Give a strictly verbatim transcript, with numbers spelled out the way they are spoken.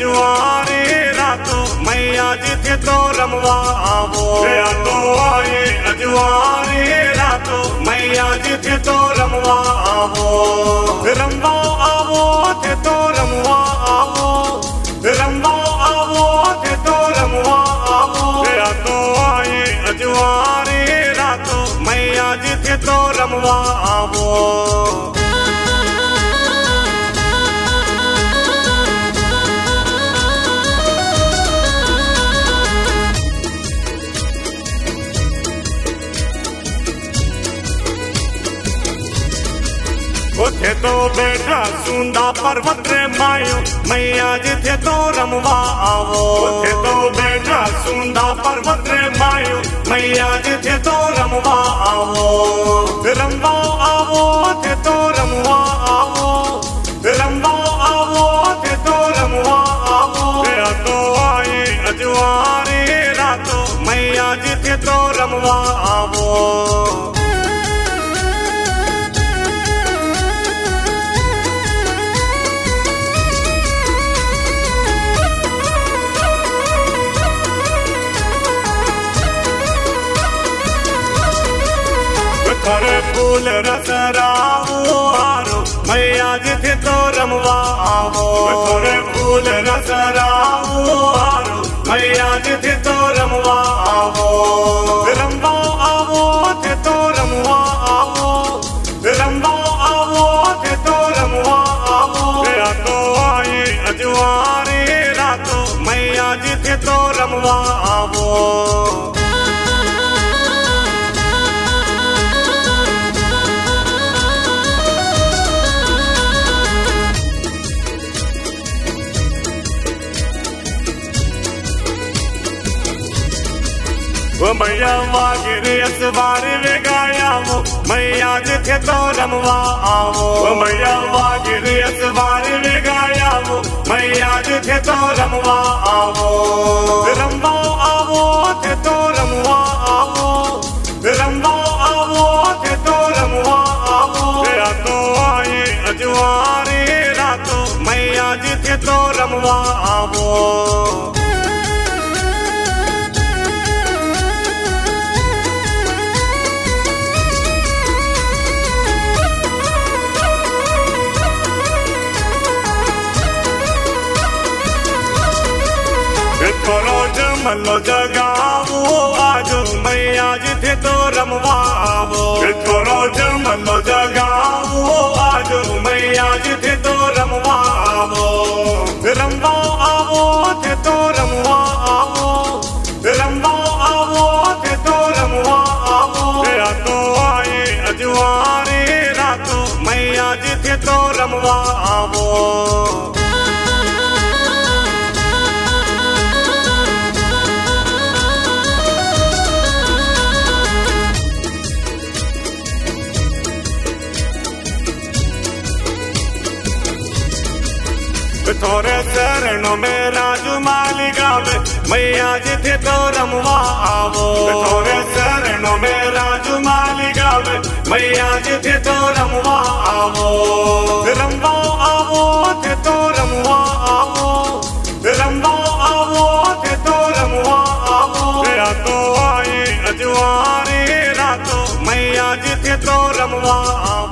अजवारे रातों मैया जिथे तो रमवा आवो। तो आए अजवारे रातों मैया जिथे तो रमवा आवो। रमवा आवो थे तो रमवा आवो। रमवा आवो थे तो रमवा आवो। तो आए अजवारे रातों मैया जिथे तो रमवा आवो। उथे तो बैठा सुंदा पर्वत रे मायो मैया जिथे तो रमवा आवो। उथे तो बैठा सुंदा पर्वत रे मायो मैया जिथे तो रमवा आवो। रमवा आवो थे तो रमवा आवो। रमवा आवो थे तो रमवा आवो। तो आए अजवारे रातों मैया जिथे तो रमवा आवो। खरे फूल रसरावो हारो मैया जिथे तो रमवा आवो। खरे फूल रसरावो हारो मैया जिथे तो रमवा आवो। रमवा आवो थे तो रमवा आवो। रमवा आवो थे तो रमवा आवो। तो आए अजवारे रातों मैया जिथे तो रमवा आवो। मैया वागिरे असवारे वे गाया वो मैया जिथे तो रमवा आवो। मैया वागिरे असवारे वे गाया वो मैया जिथे तो रमवा आवो। रमवा आवो थे तो रमवा आवो। रमवा आवो थे तो रमवा आवो। तो आए अजवारे रातों मैया जिथे तो रमवा आवो। रोज मल्लो जगावो आजो मैया जिथे तो रमवा आवो। रोज मल्लो जगावो आजो मैया जिथे तो रमवा आवो। रमवा आवो थे तो रमवा आवो। रमवा आवो थे तो रमवा आवो। तो आए अजवारे रातों मैया जिथे तो रमवा आवो। थोरे चरणों में राजू माली गावे मैया जिथे तो रमवा आवो। थोरे चरणों में राजू माली गावे मैया जिथे तो रमवा आवो। रमवा आवो थे तो रमवा आवो। रमवा आवो थे तो रमवा आवो। तो आए अजवारे रातों मैया जिथे तो रमवा आवो।